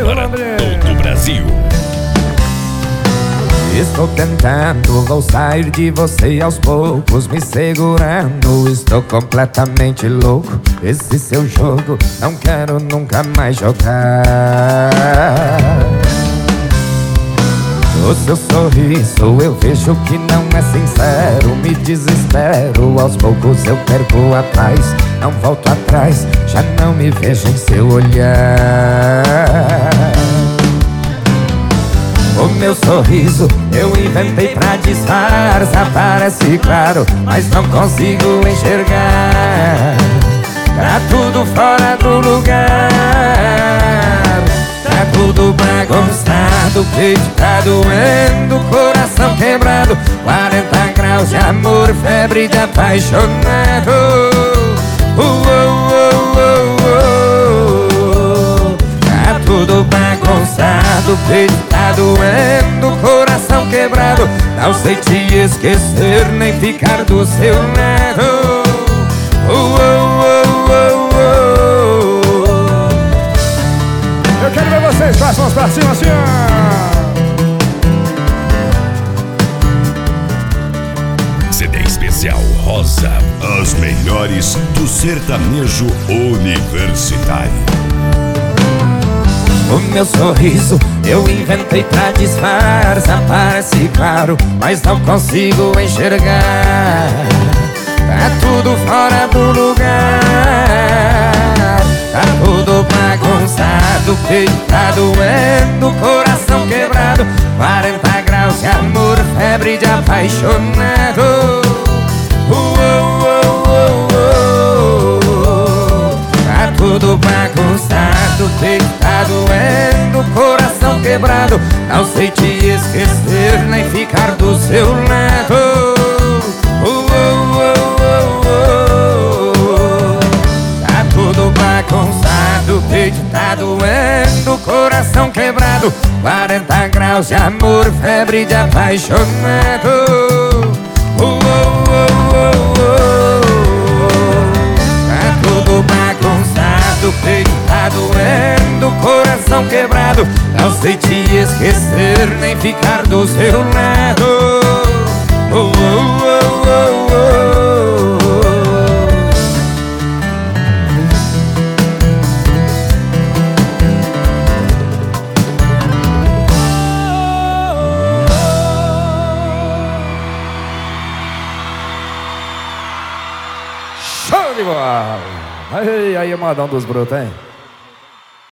para todo o Brasil. Estou tentando, vou sair de você aos poucos, me segurando. Estou completamente louco, esse seu jogo não quero nunca mais jogar. O seu sorriso eu vejo que não é sincero, me desespero, aos poucos eu perco a paz. Não volto atrás, já não me vejo em seu olhar. O meu sorriso eu inventei pra disfarçar, parece claro, mas não consigo enxergar. Tá tudo fora do lugar, tá tudo bagunçado, o peito tá doendo, coração quebrado, 40 graus de amor, febre de apaixonado. Tá tudo bagunçado, o peito tá doendo, coração quebrado, não sei te esquecer nem ficar do seu lado. Eu quero ver vocês com as mãos pra cima, assim, CD especial Rosa, as melhores do sertanejo universitário. O meu sorriso eu inventei pra disfarçar, parece claro, mas não consigo enxergar. Tá tudo fora do lugar, tá tudo bagunçado, o peito tá doendo, coração quebrado, 40 graus de amor, febre de apaixonado. Tá tudo bagunçado, o peito tá doendo, coração quebrado, não sei te esquecer nem ficar do seu lado. Tá tudo bagunçado, o peito tá doendo, coração quebrado, 40 graus de amor, febre de apaixonado. Tá tudo bagunçado, o peito tá doendo, coração quebrado, não sei te esquecer nem ficar do seu lado. show de bola! Aí, modão dos brutos, hein?